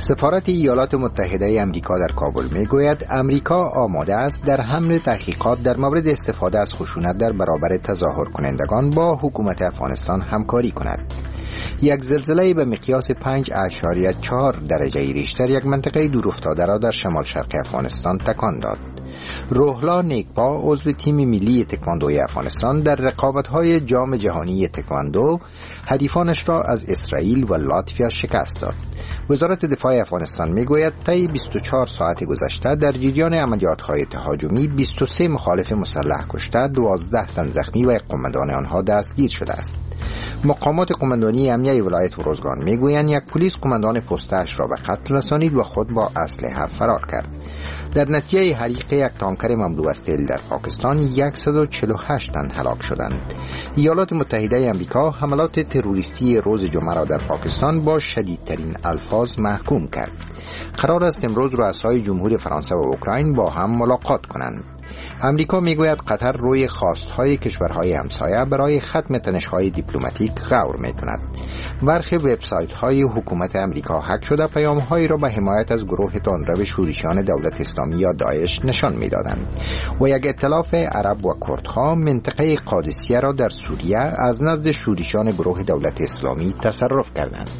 سفارت ایالات متحده آمریکا در کابل میگوید آمریکا آماده است در حمل تحقیقات در مورد استفاده از خشونت در برابر تظاهر کنندگان با حکومت افغانستان همکاری کند. یک زلزله به مقیاس 5.4 درجه ریشتر یک منطقه دورافتاده را در شمال شرق افغانستان تکان داد. روحلا نیکپا عضو تیم ملی تکواندوی افغانستان در رقابت‌های جام جهانی تکواندو حریفانش را از اسرائیل و لاتویا شکست داد. وزارت دفاع افغانستان میگوید طی 24 ساعت گذشته در جریان عملیات‌های تهاجمی 23 مخالف مسلح کشته، 12 تن زخمی و قماندان آنها دستگیر شده است. مقامات قماندانی امنیه ولایت اروزگان میگویند یک پلیس قماندان پستش را به قتل رسانید و خود با اسلحه فرار کرد. در نتیجه حریق یک تانکر مملو از تیل در پاکستان 148 تن هلاک شدند. ایالات متحده آمریکا حملات تروریستی روز جمعه را در پاکستان با شدیدترین الفاظ محکوم کرد. قرار است امروز رؤسای جمهور فرانسه و اوکراین با هم ملاقات کنند. امریکا میگوید قطر روی خواستهای کشورهای همسایه برای ختم تنش‌های دیپلماتیک غور میکند. برخی وبسایت‌های حکومت امریکا هک شده پیام‌هایی را به حمایت از گروه تندرو شورشیان دولت اسلامی یا داعش نشان می‌دادند و یک ائتلاف عرب و کردها منطقه قادسیه را در سوریه از نزد شورشیان گروه دولت اسلامی تصرف کردند.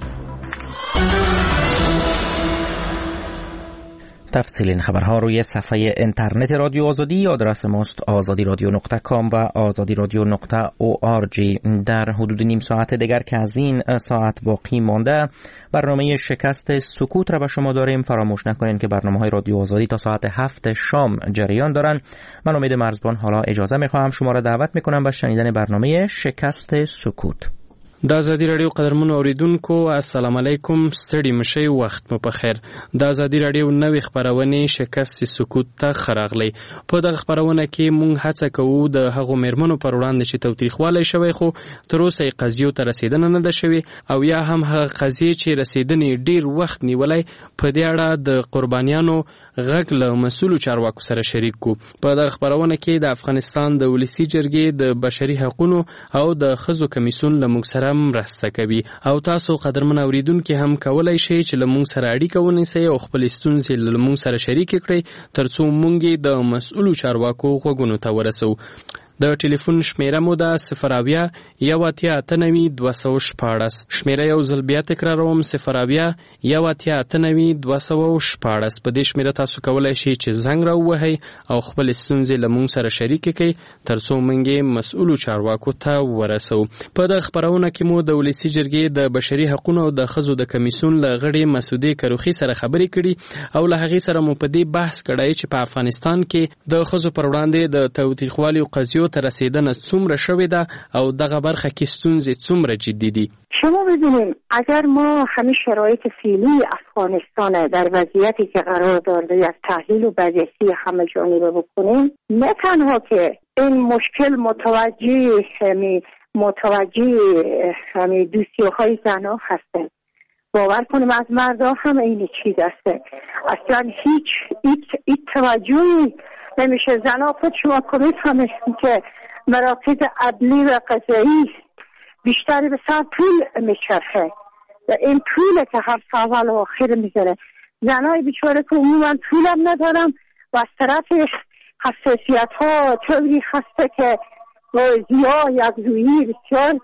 تفصیل این خبرها روی صفحه اینترنت رادیو آزادی. آدرس ماست azadiradio.com و azadiradio.org. در حدود نیم ساعت دیگر که از این ساعت باقی مانده برنامه شکست سکوت را به شما داریم. فراموش نکنید که برنامه‌های رادیو آزادی تا ساعت 7 شام جریان دارند. من امید مرزبان حالا اجازه می‌خواهم شما را دعوت می‌کنم به شنیدن برنامه شکست سکوت. د ازادي رادیو قدرمنو اوریدونکو السلام علیکم، ستړي مشئ، وخت مو په خیر. د ازادي رادیو نوې خبرونه شکست سکوت ته خراغلی. په دغه خبرونه کې مونږ هڅه کوو د هغو مېرمنو پر وړاندې چې توتریخوالی شوی خو تر اوسه یې قضیو ته رسیدنه نه ده شوې او یا هم هغه قضیې چې رسیدنې ډیر وخت نیولی په دې اړه د قربانیانو غږ له مسؤلو چارواکو سره شریک کو. په دغه خبرونه کې د افغانستان د ولسی جرګې د بشري حقوقو او د ښځو کمیسیون له موږ سره مرسته کوي او تاسو قدرمن اوریدونکو هم کولای شئ چې له موږ سره اړیکه ونیسئ او خپل ستونزې له موږ سره شریک کړئ ترڅو موږ د مسؤلو چارواکو غوږونو ته ورسو. د ټلیفون شمیره مو ده 0 یواتیا اتنوي 214. شمیره یو ځل بیا تکراروم 0 یواتیا اتنوي 214. په دې شمیره تاسو کولای شئ چې زنګ راووهئ او خپل ستونزې له موږ سره شریک کړئ ترڅو موږ مسؤلو چارواکو ته ورسو. په دغه خبرونه کې مو د ولسی جرګې د بشري حقوقو او د ښځو د کمیسیون له غړي مسعودې کروخي سره خبرې کړي او له هغې سره مو په دې بحث کړی چې په افغانستان کې د ښځو پر وړاندې د تاوتریخوالي او قضیو ته رسیدنه څومره شوې ده او دغه برخه کې ستونزې څومره جدي دي. شما ببینید اگر ما همه شرایط فعلی افغانستان در وضعیتی که قرار دارده از تحلیل و بررسی همه جانبه بکنیم، نه تنها که این مشکل متوجه دوسیوهای زنها هستند، باور کنیم از مردا هم این چیز هسته. اصلا هیچ توجهی نمیشه. زنها خود شما کنید همه که مراکز عدلی و قضایی بیشتری به سر پول میچرخه و این پوله که هر اول و آخر میزنه. زنهای بیچاره که عموما پولم ندارم و از طرف حساسیت ها طوری هسته که روزیا یک رویی بسیار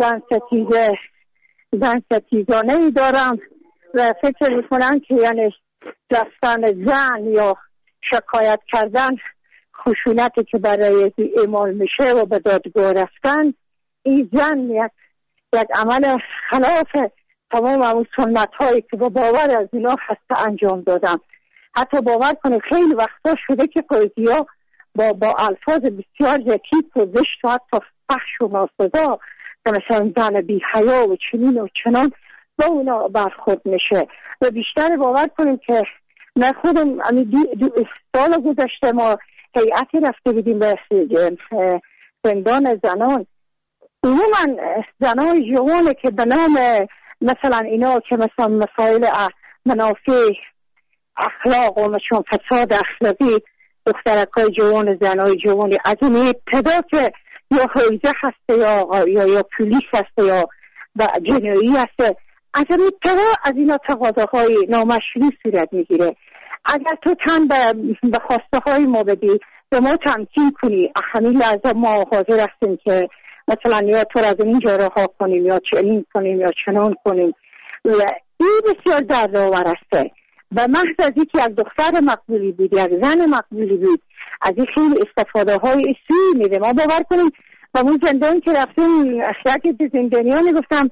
زن ستیزانه دارم و فکر میکنم که یعنی دستان زن یا شکایت کردن خشونتی که برای اعمال میشه و به دادگاه رفتن، این زن یک عمل خلاف تمام اون سنت هایی که با باور از اینا هسته انجام دادن. حتی باور کنید خیلی وقتا شده که قاضی ها با الفاظ بسیار زشت و زشت و حتی فحش و ناسزا که مثلا زن بی حیا و چنین و چنان با اونا برخورد میشه. و بیشتر باور کنید که من خودم سال گذشته ما هیئتی رفته بودیم به زندان زنان. عموما زنای جوانه که به نام مثلا اینا که مثلا مسائل منافع اخلاق و مثلا فساد اخلاقی دخترکای جوان زنای جوانی از این ابتدا که یا حوزه هسته یا پولیس هسته یا جنایی هسته اگر از اینا تقاضاهای نامشروع صورت میگیره، اگر تو تن به خواسته های ما بدی، به ما تمکین کنی، همین لحظه ما حاضر هستیم که مثلا یا تو از اینجا رها کنیم یا چنین کنیم یا چنان کنیم. این بسیار دردآور است. و محض از اینکه یک دختر مقبولی بود، یک زن مقبولی بود، از این خیلی استفاده های سوی میده. ما باور کنیم و اون زندان که رفتیم، یکی زندانیان گفتم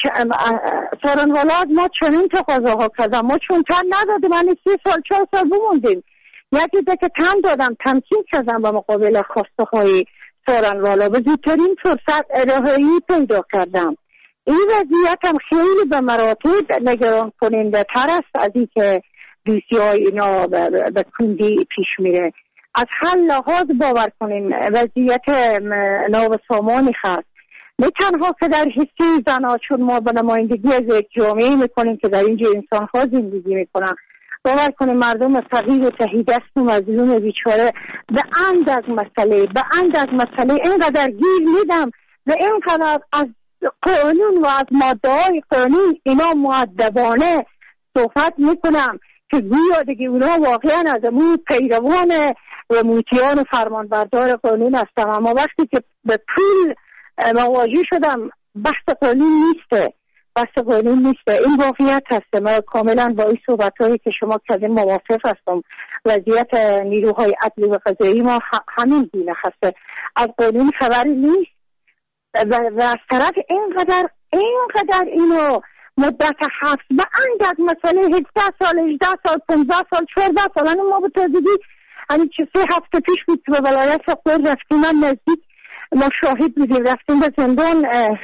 سارنوالا ما چنین تقاضاها کردم، ما چون تن ندادیم، من 3 سال 4 سال بموندیم. یکی که تن دادم، تمکین کردم به مقابل خواسته های سارنوالا، به زودترین فرصت رهایی پیدا کردم. این وضعیت هم خیلی به مراتب نگران کننده تر است از این که دوسیای اینا به کندی پیش میره. از هر لحاظ باور کنیم وضعیت نابسامانی هست، نه تنها که در حسی زنها، چون ما به نمایندگی از یک جامعه میکنیم که در اینجا انسان ها زندگی میکنن، باور کنیم مردم فقیر و تهیدست و مظلوم بیچاره به اند از مسئله اینقدر گیر میدم و اینقدر از قانون و از ماده های قانون اینا مؤدبانه صحبت میکنم که گویا دیگه اونا واقعا از امون پیروان و موتیان و فرمانبردار قانون هستم. اما وقتی که به پول مواجه شدم، بحث قانون نیسته، این واقعیت هست. من کاملا با این صحبت هایی که شما کردین موافق هستم. وضعیت نیروهای عدلی و قضایی ما همین گونه هست، از قانون خبری نیست و از طرف اینقدر اینو مدت حبس به اندک مسئله 17 سال 18 سال 15 سال 14 سال ما به تازگی همین 3 هفته پیش بود به ولایت فقر رفتیم، من نزدیک ما شاهد بودیم، رفتیم به زندان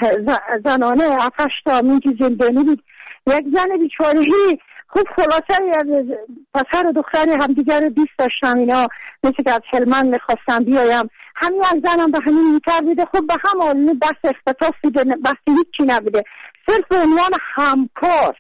زنانه 7 تا منجی زندانی بود. یک زن بیچارهی خوب خلاصه پسر و دختر همدیگر رو دوست داشتم، اینا مثل که از هلمند میخواستم بیایم، همین یک زنم به همین میتر بوده. خب به هم آلونه بحث اختطاف بوده، بحث هیچی نبوده، صرف عنوان همکار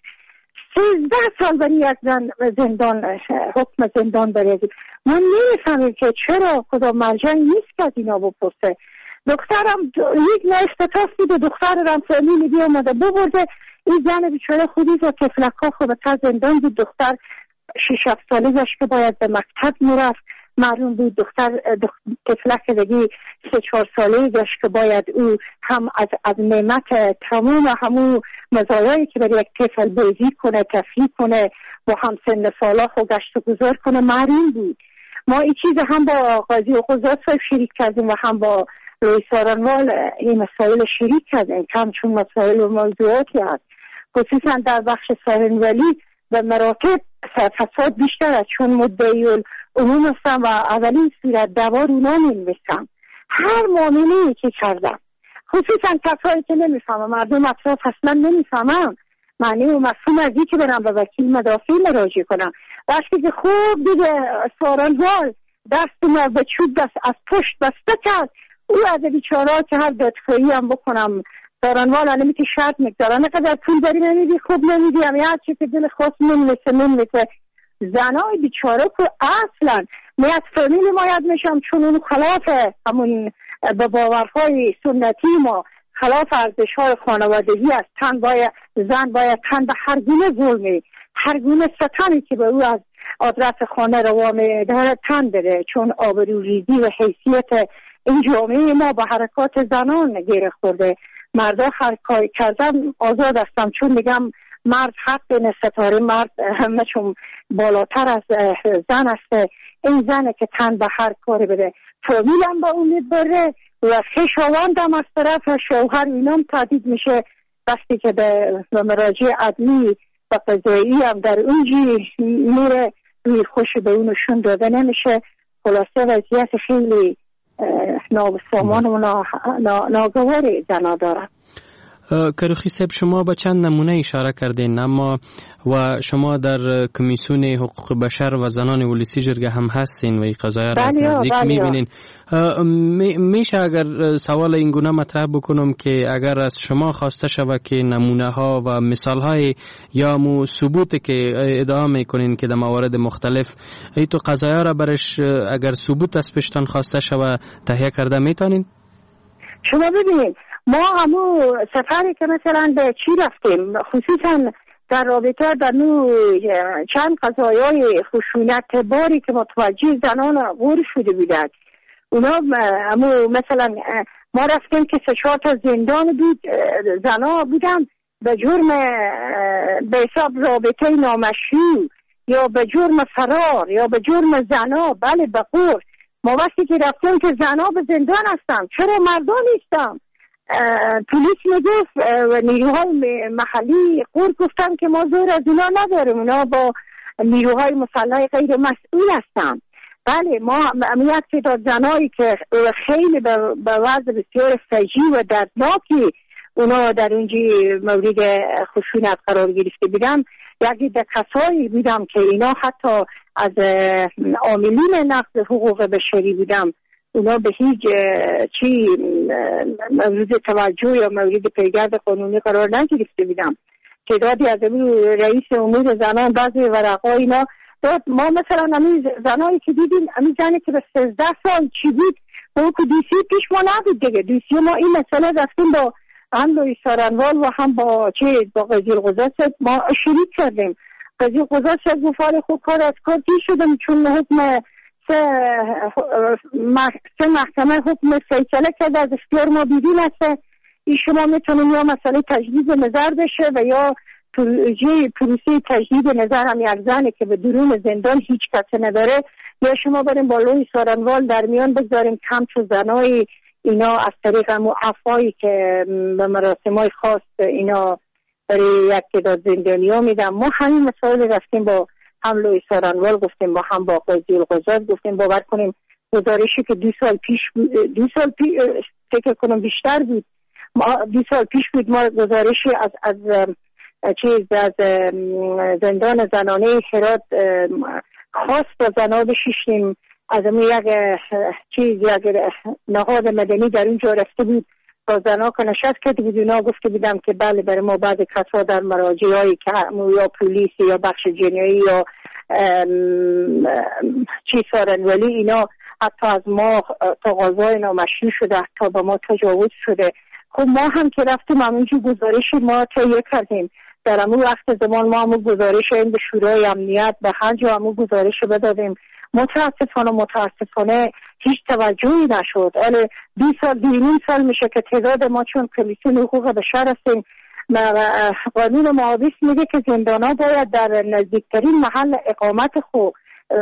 13 سال برای یک زن زندان، حکم زندان بریدیم. من نمیفهمیم که چرا کدام مرجع نیست که از اینا بپرسه. دخترم یک نه اختطاف بوده، دخترم فامیلی بیا اومده ببرده، این زن بیچاره خودی و تفلکا خودتا زندان بود. دختر 6-7 ساله داشت که باید به مکتب میرفت، معلوم بود دختر تفلک دیگه 3-4 ساله داشت که باید او هم از نعمت تمام همون مزایایی که برای یک طفل بازی کنه، تفریح کنه و هم سن سالا خود گشت و گذار کنه معلوم بود. ما این چیز هم با قاضی و قضات صاحب شریک کردیم و هم با روی سارنوال این مسائل شریک کردیم، چون مسائل و موضوعاتی هست، خصوصا در بخش سارنوالی به مراتب فساد بیشتر است، چون مدعی العموم هستم و اولین صورت دوار اونا نمیستم. هر معامله‌ای که کردم، خصوصا کسایی که نمیفهمم، مردم اطراف اصلا نمیفهمم معنی و مفهوم از این که برم به وکیل مدافع مراجعه کنم. وقتی که خوب دیگه سارنوال دست ما به چوب دست از پشت بسته کرد، او از بیچاره‌ها که هر دادخواهی هم بکنم سارنوال الان که شرط میگذاره، نقدر پول داری نمیدی، خوب نمیدی، هم هر چی که دل خواست نمیشه. زنای بیچاره که اصلا میاد فامیل ما یاد میشم، چون اون خلاف همون به باورهای سنتی ما، خلاف ارزش‌های خانوادگی است. زن باید تن به هر گونه ظلمی، هر گونه ستمی که به او از آدرس خانه روا می‌داره تن بده، چون آبروریزی و حیثیت این جامعه ما با حرکات زنان گره خورده. مردا هر کاری کردن آزاد هستم، چون میگم مرد حق ستاره مرد همه چون بالاتر از زن است. این زنه که تن به هر کاری بده، فامیلم با اون بره و خیشاوندم از طرف شوهر اینام تهدید میشه. وقتی که به مراجع عدلی و قضایی هم در اونجی میره، روی خوش به اونشون داده نمیشه. خلاصه وضعیت خیلی نابسامان و ناگوار زنا دارن. کروخی صاحب، شما به چند نمونه اشاره کردین، اما و شما در کمیسیون حقوق بشر و زنان ولسی جرگه هم هستین و این قضایا را از نزدیک میبینین. میشه اگر سوال این گونه مطرح بکنم که اگر از شما خواسته شود که نمونه ها و مثال های یا ثبوتی که ادعا میکنین که در موارد مختلف ای تو قضایا را برش اگر ثبوت از پیشتان خواسته شود تهیه کرده میتونین؟ شما ببینید ما همون سفری که مثلا به چی رفتیم، خصوصا در رابطه در چند قضایای خشونت باری که متوجه زنان غور شده بودند، اونا مثلا ما رفتیم که 3-4 تا زندان بود، زنا بودن به جرم به حساب رابطه نامشروع یا به جرم فرار یا به جرم زنا، بله به غور. ما وقتی که رفتیم که زنا به زندان هستن، چرا مردان نیستم؟ پلیس میگفت و نیروهای محلی غور گفتن که ما زور از اونا نداریم، اونا با نیروهای مسلح غیر مسئول هستن. بله ما امنیت تعداد زنایی که خیلی به وضع بسیار فجیع و دردناکی اونا در اونجا مورد خشونت قرار گرفته بودن، یکی در کسایی بودم که اینا حتی از عاملین نقض حقوق بشری بودم، اونا به هیچ چی مورد توجه یا مورد پیگرد قانونی قرار نگرفته بودم. تعدادی از رئیس امور زنان بعضی ورقا اینا داد. ما مثلا همین زنایی که دیدیم، همین زنی که به 13 سال چی بود اون که دیسی پیش ما نبود دیگه، دیسی ما این مسئله رفتیم با هم لوی سارنوال و هم با قاضی القضات ما شریک کردیم. قاضی القضات گفت خوب کار از کار دی شدم، چون حکم سه محکمه حکم فیصله کرده از اختیار ما بیرون است، این شما میتونیم یا مسئله تجدید نظر بشه و یا پروسه تجدید نظر هم یک زنی که به درون زندان هیچ کسی نداره، یا شما بریم با لوی سارنوال در میان بگذاریم کم چو زنای اینا از طریق همون عفایی که به مراسمای خاص اینا برای یک تعداد زندانی ها میدن. ما همین مسائل رفتیم با هم لوی سارنوال گفتیم، با هم با قاضی القضات گفتیم باور کنیم گزارشی که 2 سال پیش فکر کنم بیشتر بود، 2 سال پیش بود ما گزارشی از زندان زنانه هرات خاص با زنا بشیشتیم، از همون یک نهاد مدنی در اونجا رفته بود با زنا که نشست کرده بود، اونا گفته بودم که بله برای ما بعد کسا در مراجعه هایی که یا پولیس یا بخش جنایی یا سارنولی اینا حتی از ما تقاضای نامشروع شده، حتی با ما تجاوز شده. خب ما هم که رفتیم همونجور گزارش ما تهیه کردیم، در همون وقت زمان ما همون گزارش این به شورای امنیت به هر جا همون گزارش بدادیم. متاسفانه هیچ توجهی نشد. 2 سال میشه که تعداد ما چون کمیسیون حقوق بشر هستیم، قانون محابس میگه که زندانا باید در نزدیکترین محل اقامت خود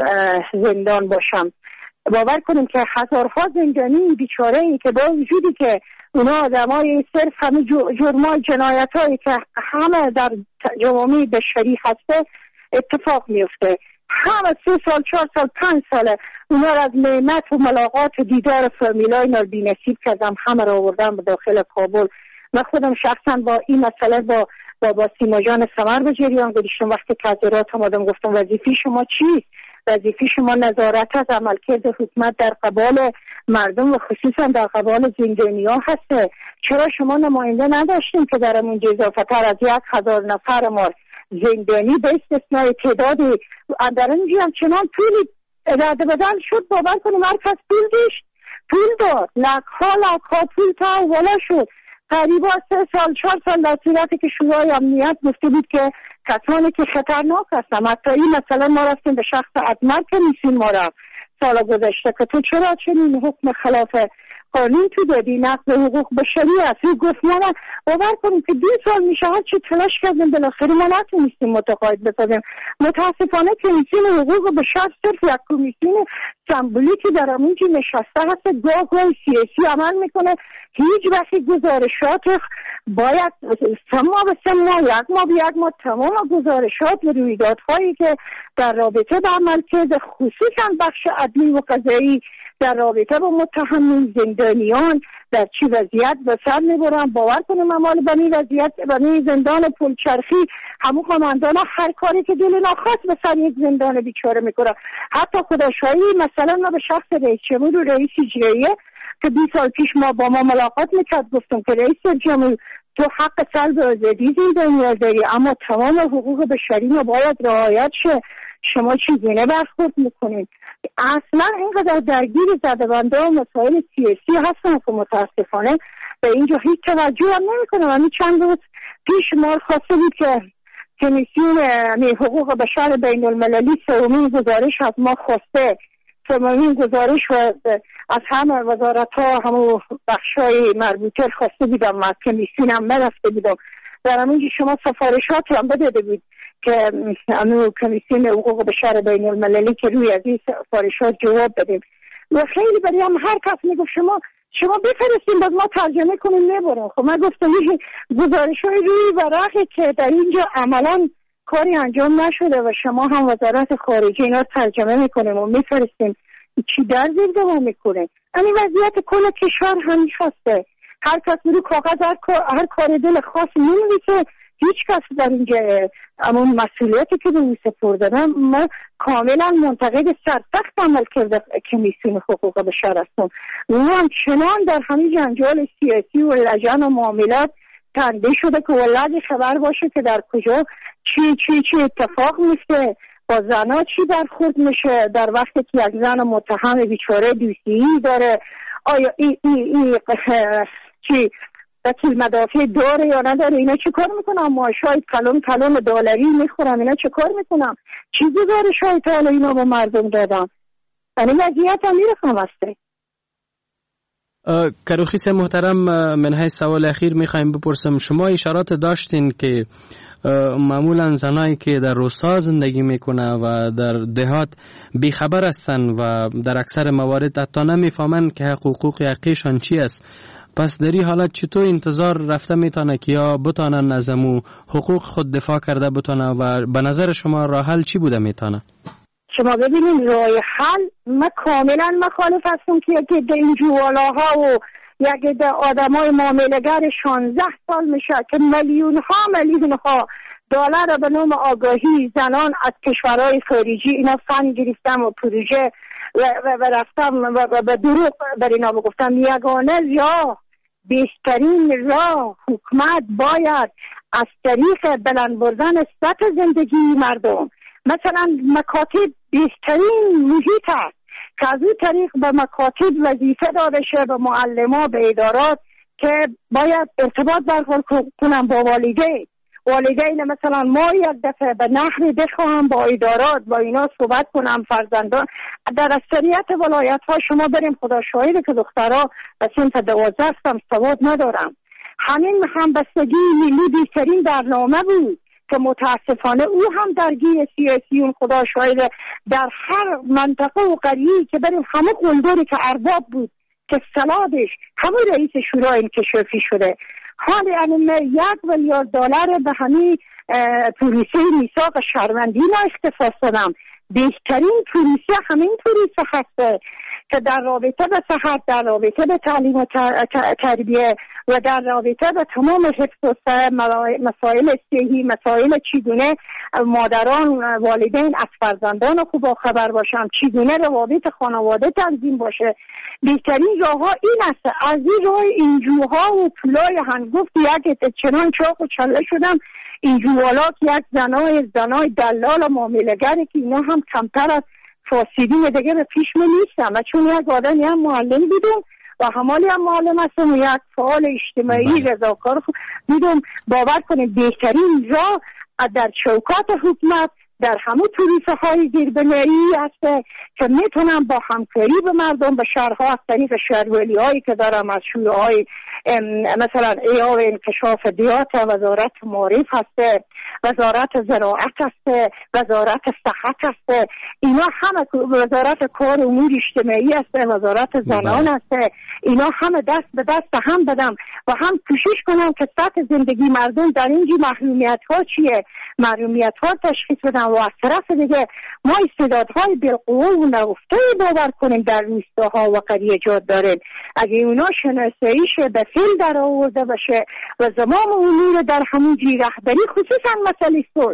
زندان باشن. باور کنیم که هزارها زندانی بیچاره ای که با وجودی که اونا آدمای صرف همه جرمای جنایت هایی که همه در جوامع بشری هسته اتفاق میفته، همه 3 سال 4 سال 5 ساله اونا را از نعمت و ملاقات و دیدار فامیلای اینا بی نصیب کردم، همه را آوردم به داخل کابل. من خودم شخصا با این مسئله با سیما جان سمر به جریان گذاشتم. وقتی که حضرات آمدم گفتم وظیفه شما چیست؟ وظیفه شما نظارت از عملکرد حکومت در قبال مردم و خصوصا در قبال زندانی‌ها هسته. چرا شما نماینده نداشتیم که در اونجا اضافتر از 1000 نفر ما زندانی به استثنای تعدادی در اونجا هم چنان پولی اراده بدن شد، باور کنیم هر کس پول داد لکها پول تا اولا شد. قریبا 3 سال 4 سال در صورتی که شورای امنیت گفته بود که کسانی که خطرناک هستن. حتی این مثلا ما رفتیم به شخص ادمر که نیستیم ما رفت سال گذشته که تو چرا چنین حکم خلاف قانون تو دادی، نقض حقوق بشری است. گفت ما باور کنیم که 2 سال میشه هر چی تلاش کردیم بالاخره ما نتونستیم متقاعد بسازیم. متاسفانه کمیسیون حقوق بشر صرف یک کمیسیون سمبولیکی در همونجا نشسته هست، گاه سیاسی عمل میکنه. هیچ وقت گزارشات باید 3 ماه به 3 ماه 1 ماه به 1 ماه تمام گزارشات و رویدادهایی که در رابطه با عملکرد خصوصا بخش عدلی و قضایی در رابطه با متهمین زندانیان در چی وضعیت به سر میبرن. باور کنیم امال بنی وضعیت بنی زندان پلچرخی همون قماندان هر کاری که دل نخواست به سر یک زندان بیچاره میکنه. حتی خداشایی مثلا ما به شخص رئیس جمهور و رئیس اجراییه که 2 سال پیش ما با ما ملاقات میکرد گفتم که رئیس جمهور تو حق سلب آزادی زندانی داری، اما تمام حقوق بشری ما باید رعایت شه. شما چگونه برخورد میکنید. اصلا اینقدر درگیر زده‌بنده و مسائل سیاسی هستن که متاسفانه به اینجا هیچ توجه هم نمیکنم. همین چند روز پیش ما خواسته بود که کمیسیون حقوق بشر بین المللی سومین گزارش از ما خواسته، سومین گزارش و از همه وزارت ها همه بخشای مربوطه خواسته بودم و کمیسیون هم نرفته بودم. در همینجا شما سفارشات هم بداده بود که کمیسیون حقوق بشر بین المللی که روی از این سفارشات جواب بدیم و خیلی برای هم هر کس میگفت شما بفرستیم باز ما ترجمه کنیم نبرم. خب من گفتم این گزارش های روی ورقه که در اینجا عملا کاری انجام نشده و شما هم وزارت خارجه اینا ترجمه میکنیم و میفرستیم، چی در زیر دوام میکنه؟ این وضعیت کل کشور همیشه هسته. هر کس رو کاغذ هر کار دل خاص نمی‌نویسه. هیچ کس در اینجا اما مسئولیتی که به او سپردن ما کاملا منتقد سرسخت عمل کرده کمیسیون حقوق بشر هستم. او هم چنان در همین جنجال سیاسی و لجن و معاملات تنده شده که ولادی خبر باشه که در کجا چی اتفاق میفته، با زنها چی برخورد میشه در وقتی که یک زن متهم بیچاره دوسیی داره. آیا این چی وکیل مدافع داره یا نداره؟ اینا چه کار میکنم؟ معاشای کلون دلاری میخورم، اینا چه کار میکنم؟ چی گزارش‌های تا حالا اینا به مردم دادم؟ یعنی وضعیت هم میرسم هسته. کروخیس محترم، من های سوال اخیر میخوایم بپرسم، شما اشارات داشتین که معمولا زنایی که در روستا زندگی میکنه و در دهات بیخبر هستن و در اکثر موارد حتی نمیفهمن که حقوق حقیقشان چی است. پس در این حالت چطور انتظار رفته میتونه که یا بتانن از امو حقوق خود دفاع کرده بتونه و به نظر شما راه حل چی بوده میتونه؟ شما ببینید راه حل، من کاملا مخالف هستم که یکی این جوالاها و یکی آدمای معامله‌گر 16 سال میشه که میلیون ها دلار به نام آگاهی زنان از کشورهای خارجی اینا فند گرفتم و پروژه و رفتم و به دروغ بر اینا بگفتم. یگانه راه، بهترین راه حکومت باید از طریق بلند بردن سطح زندگی مردم، مثلا مکاتب بهترین محیط هست که از این طریق به مکاتب وظیفه داده شه، به معلمان، به ادارات که باید ارتباط برقرار کنن با والدین مثلا ما یک دفعه به نحوی بخواهم با ادارات با اینا صحبت کنم. فرزندان در اکثریت ولایت ها شما بریم خدا شاهده که دخترها به صنف 12 هستم سواد ندارم. همین همبستگی ملی بهترین برنامه بود که متاسفانه او هم درگیر سیاسیون خدا شاهده در هر منطقه و قریه که بریم همه قلدری که ارباب بود که سلادش همه رئیس شورای انکشافی شده. حالی یعنی 1 میلیارد دلار به همین پولیسی میثاق شهروندی ما اختصاص دادم. بهترین پولیسی همین پولیسی هسته که در رابطه به صحت، در رابطه به تعلیم و تربیه و در رابطه به تمام حفظ و مسائل صحی، مسائل چگونه مادران والدین از فرزندان خوب خبر باشن، چگونه روابط خانواده تنظیم باشه. بهترین راه ها این است. از این راه اینجوها و پولای هنگفت یک چنان چاق و چله شدم این جوالا که یک زنای دلال و معامله‌گری که اینا هم کمتر از فاسدین دیگه به پیش می نیستم و چون یک آدمی هم معلم بودم و همالی هم معلم هستم و یک فعال اجتماعی رضاکار بودم. باور کنید بهترین راه در چوکات حکومت در همه توریسه های زیربنایی هست که میتونم با همکاری به مردم به شهرها از طریق شهرولی هایی که دارم از شوره های مثلا ایاب انکشاف دیات، وزارت معارف هست، وزارت زراعت هست، وزارت صحت هست، اینا همه، وزارت کار امور اجتماعی هست، وزارت زنان هست، اینا همه دست به دست هم بدم و هم کوشش کنم که سطح زندگی مردم در اینجا محرومیت ها چیه، محرومیت ها تشخیص بدم و از طرف دیگه ما استعدادهای بالقوه و نهفته باور کنیم در روستاها و قریه جات داریم. اگه اونا شناساییش به فیل در آورده باشه و زمام امور در همون جی رهبری، خصوصا مسئله صلح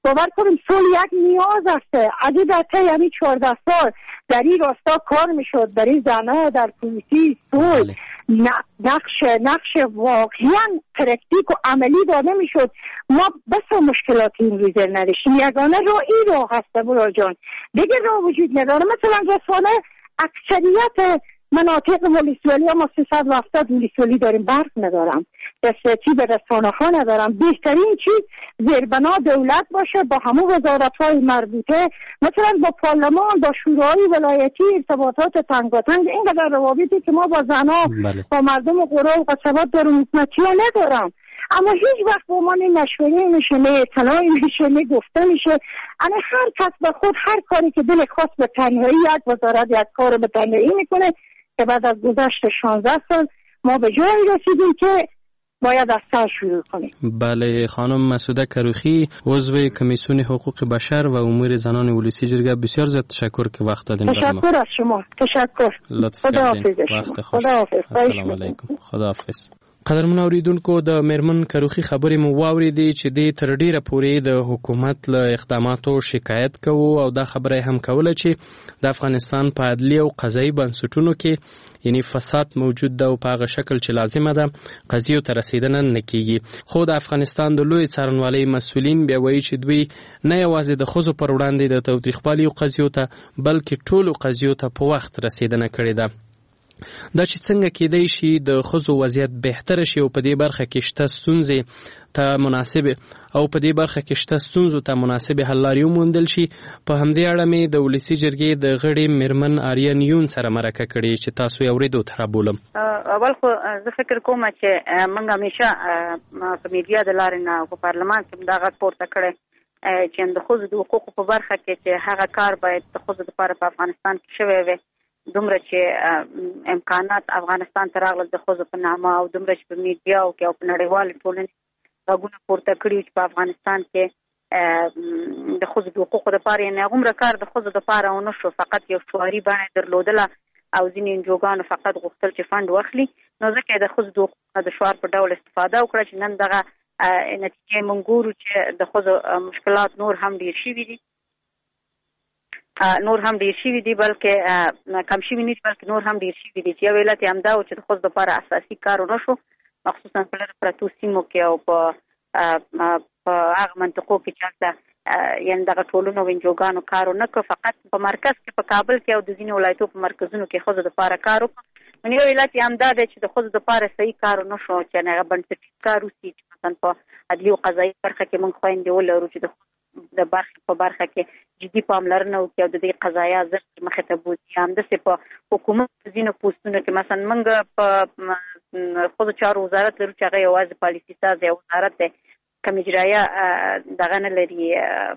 باور کنیم صلح یک نیاز است. اگه در طی یعنی 14 سال در این راستا کار میشد، در این زنها در پلیسی صلح نقش واقعا پرکتیک و عملی داده میشد، ما بس مشکلاتی این روزه نداشتیم. یگانه راه این راه هست برای جان، دیگه راه وجود نداره. مثلا رسانه اکثریت مناطق ولسوالی ما 370 ولسوالی داریم، برق ندارم، دسترسی به رسانه ها ندارم. بهترین چیز زیربنا دولت باشه با همه وزارت های مربوطه، مثلا با پارلمان، با شورای ولایتی، ارتباطات تنگاتنگ. اینقدر روابطی که ما با زنها با مردم و قرى و قصبات داریم حکومتی ها ندارم. اما هیچ وقت با ما مشوره میشه، نه اطلاعی میشه، نه گفته میشه. یعنی هر کس به خود هر کاری که دل خواست به تنهایی، یک وزارت یک کار به تنهایی میکنه که بعد از گذشت 16 سال ما به جایی رسیدیم که باید از سر شروع کنیم. بله، خانم مسعوده کروخی، عضو کمیسیون حقوق بشر و امور زنان ولسی جرگه، بسیار زیاد تشکر که وقت دادین. تشکر از شما. تشکر. لطف کردین. وقت خوش. السلام علیکم. خداحافظ. قدرمن اوریدونکو، د میرمن کروخی خبرې مو واوریدې چې د تر ډیره پورې د حکومت له اقداماتو شکایت کوو او دا خبره هم کوله چې د افغانستان په عدلي او قضایي بنسټونو کې یعنی فساد موجود ده او په هغه شکل چې لازمه ده قضیو ته رسیدنه نه کیږي. خو د افغانستان د لوی څارنوالۍ مسؤلین بیا وایي چې دوی نه یوازې د ښځو پر وړاندې د تاوتریخوالي قضیو ته بلکې ټولو قضیو ته په وخت رسیدنه کړې ده. دا چې څنګه کېدای شي د ښځو وضعیت بهتر شي او په دې برخه کې شته ستونزې ته مناسب حل لارې وموندل شي، په همدې اړه مې د ولسي جرګې د غړي میرمن آریان یون سره مرکه کړې چې تاسو یې اورېدو ته رابولم. اول خو زه فکر کوم چې موږ همیشه په میډیا د لارې نه په پارلمان کې دا غږ پورته کړی چې د ښځو د حقوقو په برخه کې چې هغه کار باید د ښځو لپاره په افغانستان کې شوی وي، دومره چې امکانات افغانستان ته راغلل د ښځو په نامه او دومره چې په میډیاو کې او په نړیوالې ټولنې غږونه پورته کړي چې په افغانستان کې د ښځو د حقوقو لپاره یعنې هغومره کار د ښځو لپاره ونه شو، فقط یو شعاري بڼه درلودله او ځینې انجوګانو فقط غوښتل چې فنډ واخلي. نو ځکه یې د ښځو د حقوقو د شعار په ډول استفاده وکړه چې نن دغه نتیجې موږ ګورو چې د ښځو مشکلات نور هم ډېر شوي دي، بلکې کم شوي نه دي، بلکې نور هم ډېر شوي دي. چې یو علت یې همدا و چې د ښځو لپاره اساسي کار ونه شو، مخصوصا په لرې پرتو سیمو کې او په هغه منطقو کې چې هلته یعنې دغه ټولنو او انجوګانو کار ونه کړ. فقط په مرکز کې په کابل کې او د ځینو ولایتو په مرکزونو کې ښځو لپاره کار وکړ. نو یو علت یې همدا دی چې د ښځو لپاره صحیح کار ونه شو، چې هغه بنسټیز کار وسي چې مثلا په عدلي او قضایي برخه کې موږ خویندې ولرو چې د برخې په برخه کې جدي پاملرنه وکړي او د دې قضایا زر مخې ته بوځي. همداسې په حکومت ځینو پوسټونو کې مثلا موږ په ښځو چارو وزارت لرو چې هغه یوازې پالیسي ساز یو وزارت دی، کوم اجرایه دغه نه لري،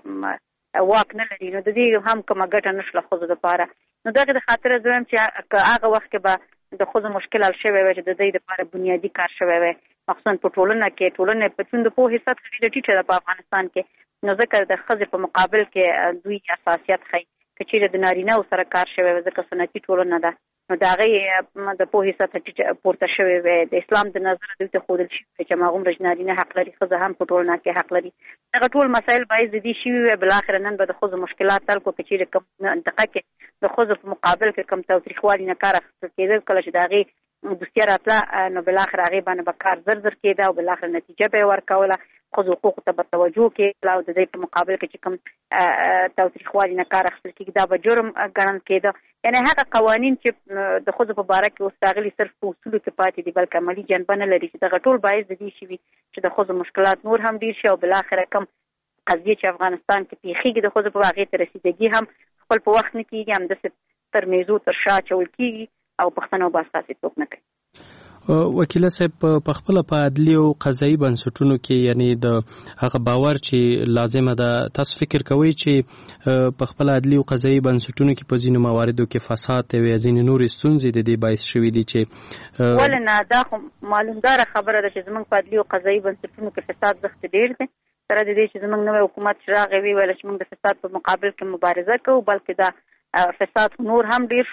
واک نه لري. نو د دې هم کومه ګټه نه شوله ښځو لپاره. نو دغه د خاطره زه وایم چې هغه وخت کې به د ښځو مشکل حل شوی وی چې د دوی لپاره بنیادي کار شوی وی، مخصوصا په ټولنه کې. ټولنه په چون د پوهې سطح ډېره ټیټه ده په افغانستان کې، نو ځکه د ښځې په مقابل کې دوی اساسیت ښیي. که چېرې د نارینهو سره کار شوی وی ځکه سنتي ټولنه ده، نو د هغې د پوهې سطح ټیټه پورته شوی وی. د اسلام د نظره دوی ته ښودل شوي وی چې هماغومره چې نارینه حق لري ښځه هم په ټولنه کې حق لري. دغه ټول مسایل باید د دې شوي وی. بلاخره نن به د ښځو مشکلات حل کړو. که چېرې کوم منطقه کې د ښځو په مقابل کې کوم تاوتریخوالي نه کار اخیستل کېده، کله چې د هغې دوسیه راتله، نو بلاخره هغې باندې به کار زر کېده او بلاخره نتیجه به یې ورکوله. ښځو حقوقو ته به توجه کېدله او د دې په مقابل کې چې کوم تاوتریخوالي نه کار اخیستل کېږي دا به جرم ګڼل کېده. یعنې هغه قوانین چې د ښځو په باره کې اوس راغلي صرف په اصولو کې پاتې دي، بلکې عملي جنبه نه لري، چې دغه ټول باعث د دې شوي چې د ښځو مشکلات نور هم ډېر شي او بلاخره کوم قضیې چې افغانستان کې پیښېږي د ښځو په هغې ته رسیدګي هم خپل په وخت نه کېږي، همداسې تر میزو تر شا اچول کېږي او پوښتنه او بحث تاسې څوک نه کوي. وکیله صاحب، په خپله په عدلي او قضایي بنسټونو کې یعنی د هغه باور چې لازمه ده، تاسو فکر کوئ چې په خپله عدلي او قضایي بنسټونو کې په ځینو مواردو کې فساد او ځینې نورې ستونزې د دې باعث شوي دي چې ولې نه؟ دا خو معلومداره خبره ده چې زموږ په عدلي او قضایي بنسټونو کې فساد زښت ډېر دی. سره د دې چې زموږ نوی حکومت چې راغی ویل چې موږ د فساد په مقابل کې مبارزه کوو، بلکې دا فساد نور هم ډېر شو.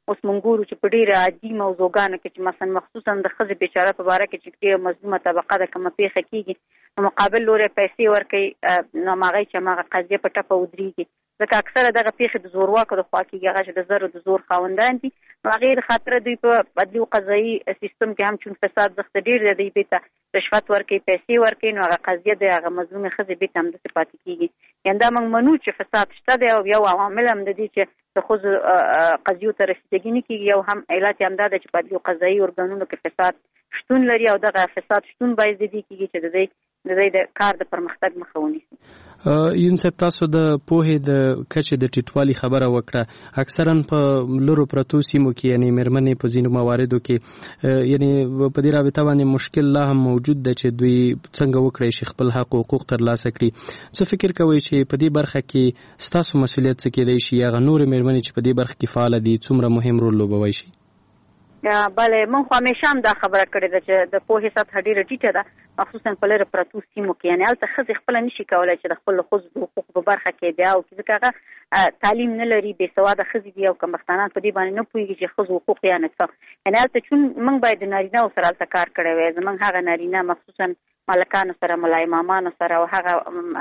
اوس مونږ ګورو چې په ډېره عادي موضوعګانو کې چې مثلا مخصوصا د ښځې بیچاره په باره کې چې ډېره مظلومه طبقه ده کومه پیښه کېږي نو مقابل لوری پیسې ورکوي نو هماغی چې هماغه قضیه په ټپه ودرېږي ځکه اکثره دغه پیښې د زورواکو د خوا کېږي هغه چې د زر د زور خاوندان دي نو هغې د خاطره دوی په عدلي او قضایي سیستم کې هم چون فساد زښته ډېر دی دوی بېرته رشوت ورکوي پیسې ورکوي نو هغه قضیه د هغه مظلومې ښځې بېرته همداسې پاتې کېږي یعنې دا موږ منو چې فساد شته دی او یو عوامل هم د دې چې د ښځو قضیو ته رسیدګي نه کېږي یو هم علت یې همدا ده چې په عدلي او قضایي ارګانونو کې فساد شتون لري او دغه فساد شتون باعث د دې کېږي چې د دوی د کار د پرمختګ مخه ونیسي. یون صاحب تاسو د پوهې د کچې د ټیټوالي خبره وکړه اکثرا په لرو پرتو سیمو کې یعنی مېرمنې په ځینو مواردو کې یعنی په دې رابطه باندې مشکل لا هم موجود ده چې دوی څنګه وکړي چې خپل حق او حقوق ترلاسه کړي. څه فکر کوئ چې په دې برخه کې ستاسو مسؤلیت څه کېدای شي یا نورې مېرمنې چې په دې برخه کې فعاله دي څومره مهم رول لوبوي شي؟ بله موږ خو همیشه هم دا خبره کړې ده چې د پوهې سطحه ډېره ټیټه ده مخصوصا په لرې پرتو سیمو کې یعنې هلته ښځې خپله نشي کولی چې د خپلو ښځو د حقوقو په برخه کې ادعا وکړي ځکه هغه تعلیم نه لري بې سواده ښځې دي او کمبختانان په دې باندې نه پوهېږي چې ښځو حقوق یعنې څه یعنې هلته چون موږ باید د نارینهو سره هلته کار کړی وی زموږ هغه نارینه مخصوصا ملکانو سره ملا امامانو سره او هغه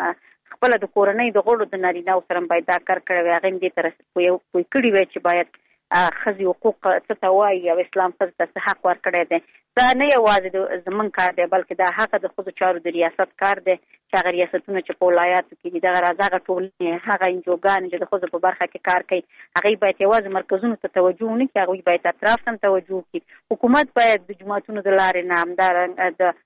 خپله د کورنۍ د غړو د نارینهو سره باید دا کار کړی وی هغه هم دې ته پوه کړي وی چې باید ښځې حقوق څه ته وایي او اسلام ښځې ته څه حق ورکړی دی دا نه یوازې زموږ کار دی بلکې دا هغه د ښځو چارو د ریاست کار دی چې هغه ریاستونه چې په ولایاتو کې دي دغه ټولنې هغه انجوګانې چې د ښځو په برخه کې کار کوي هغوی باید یوازې مرکزونو ته توجه ونه کړي هغوی باید اطراف ته هم توجه وکړي حکومت باید د جوماتونو د لارې نه همدارنګه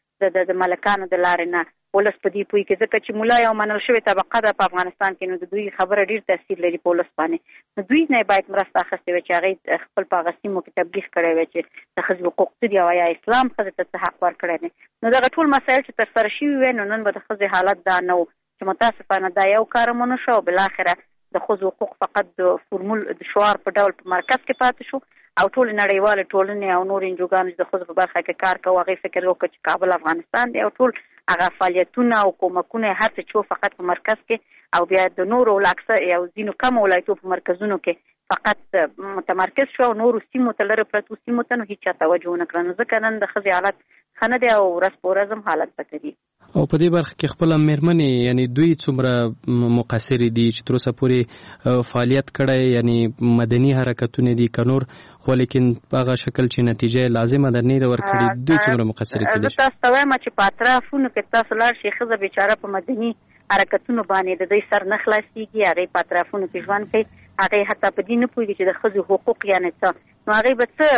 د ملکانو د لارې نه ولس په دې پوهې کې ځکه چې ملا یو منل شوې طبقه ده په افغانستان کې نو د دوی خبره ډېر تاثیر لري په ولس باندې نو دوی نه باید مرسته اخیستې وي چې هغوی خپل په هغه سیمو کې تبلیغ کړی وی چې د ښځې حقوق څه دي او یا اسلام ښځې ته څه حق ورکړی دی نو دغه ټول مسایل چې ترسره شوي وی نو نن به د ښځې حالت دا نه و چې متاسفانه دا یو کار هم ونه شو او بالاخره د ښځو حقوق فقط د فورمول د شعار په ډول په مرکز کې پاتې شو او ټول نړیوال ټولنې او نور انجوګانو چې د ښځو په برخه کې کار کوي هغوی فکر وکړ چې کابل افغانستان دی او ټول هغه فعالیتونه او کومکونه هر څه چې فقط په مرکز کې او بیا د نورو اکثر یو ځینو کم ولایتو په مرکزونو کې فقط متمرکز شو او نورو سیمو ته لرې پرتو سیمو ته نو هېچا توجه ونه کړه نو ځکه نن د ښځې حالت ښه نه دی او ورځ په ورځ هم حالت بدلېږي. او په دې برخه کې خپله مېرمنې یعنی دوی څومره مقصرې دي چې تر اوسه پورې فعالیت کړی یعنی مدني حرکتونه دي که نور خو لیکن په هغه شکل چې نتیجه لازمه ده نه ده ورکړې دوی څومره مقصرې کېدای شي؟ زه تاسو ته وایم چې په اطرافونو کې تاسو لاړ شئ ښځه بیچاره په مدني حرکتونو باندې د دوی سر نه خلاصېږي هغې په اطرافونو کې ژوند کوي هغې حتی په دې نه پوهېږي چې د ښځو حقوق یعنې څه نو هغې به څه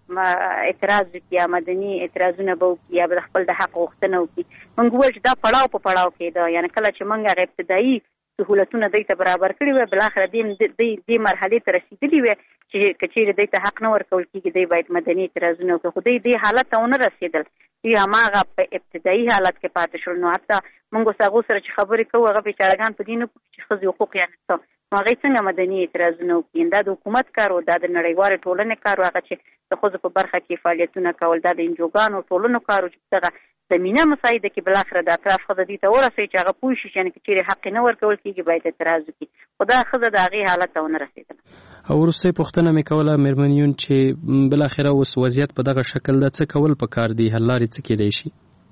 اعتراض وکړي یا مدني اعتراضونه به وکړي یا به د خپل د حق غوښتنه وکړي موږ وویل چې دا پړاو په پړاو کېده یعنې کله چې موږ هغه ابتدایي سهولتونه دوی ته برابر کړي وي بالاخره دې مرحلې ته رسېدلي وي چې که چېرې دوی ته حق نه ورکول کېږي دوی باید مدني اعتراضونه وکړي خو دوی دې حالت ته ونه رسېدل دوی هماغه په ابتدایي حالت کې پاتې شول نو حتی موږ اوس هغو سره چې خبرې کوو هغه بیچارهګان په دې نه پوهېږي چې ښځې حقوق یعنې څه نو هغوی څنګه مدني اعتراضونه وکړي دا د حکومت کار و دا د نړیوالې ټولنې کار و هغه چې د ښځو په برخه کې فعالیتونه کول دا د انجوګانو ټولنو کار و چې دغه زمینه مساعده کې بالاخره د اطراف ښځه دې ته ورسوي چې هغه پوه شي چې که چېرې حق نه ورکول کېږي باید اعتراض وکړي خو دا ښځه د هغې حالت ته ونه رسېدله. او وروستۍ پوښتنه مې کوله مېرمن یون چې بالاخره اوس وضعیت په دغه شکل ده څه کول پکار دي حل لارې څه کېدای شي؟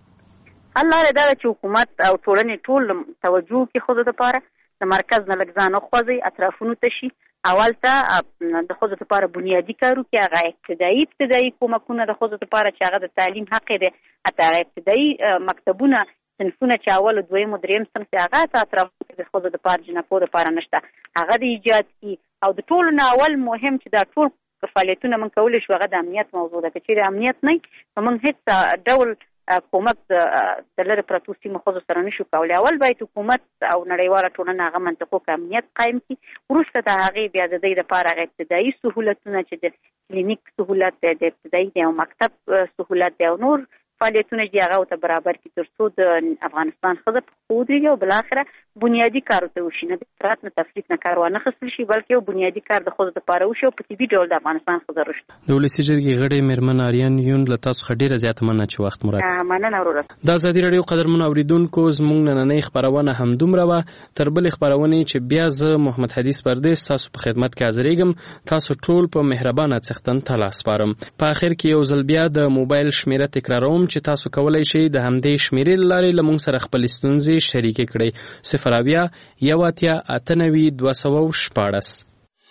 حل لارې دا ده چې حکومت او ټولنې ټول توجه وکړي ښځو دپاره د مرکز نه لږ ځان وخوځوي اطرافونو ته شي اول ته د ښځو دپاره بنیادي کار وکړي هغه ابتدایي کومکونه د ښځو دپاره چې هغه د تعلیم حق دی حتی هغه ابتدایي مکتبونه صنفونه چې اول دویم او دریم صنف دی هغه ته اطرافو کې د ښځو دپاره جنکو دپاره نشته هغه د ایجاد کړي او د ټولو نه اول مهم چې دا ټول فعالیتونه موږ کولی شو هغه د امنیت موضوع ده که چېرې امنیت نه نو موږ هېڅ ډول کومک د لرې پرتو سیمو ښځو سره نشو کولی اول باید حکومت او نړیواله ټولنه هغه منطقو کې امنیت قایم کړي وروسته د هغې بیا د دوی دپاره هغه ابتدایي سهولتونه چې د کلینیک سهولت دی د ابتدایي دی او مکتب سهولت دی او نور فعالیتونه چې هغه ورته برابر کړي تر څو د افغانستان ښځه په ښه ودرېږي او بالاخره بنیادی کار ته وشي، نه د افراط نه تفریط نه کار وانه خصل شي، بلکې یو بنیادی کار د خود لپاره وشي او په طبي ډول د افغانستان ښځو رشد. د ولسي جرګې غړي میرمن آریان یون له تاسو څخه ډیره زیاته مننه چې وخت مو راکړ. مننه وروره. د ازادي راډیو قدرمنو اوریدونکو زموږ نننۍ خبرونه همدومره وه. تر بلې خبرونې چې بیا زه محمد حدیث پردیس تاسو په خدمت کې حاضرېږم. تاسو ټول په مهربانه څښتن ته لاس سپارم. په آخر کې یو ځل بیا د موبایل شمیره تکراروم چې تاسو کولی شئ د همدې شمیرې له لارې له موږ سره خپلې ستونزې شریکې کړئ. 080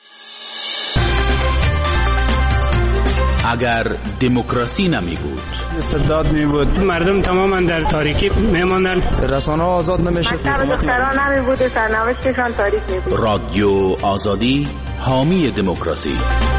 اگر دموکراسی نمی بود، استبداد می بود، مردم تماما در تاریکی می ماندند، رسانه‌ها آزاد نمیشد، دختران نمی بود، سرنوشتشان تاریک می بود. رادیو آزادی حامی دموکراسی.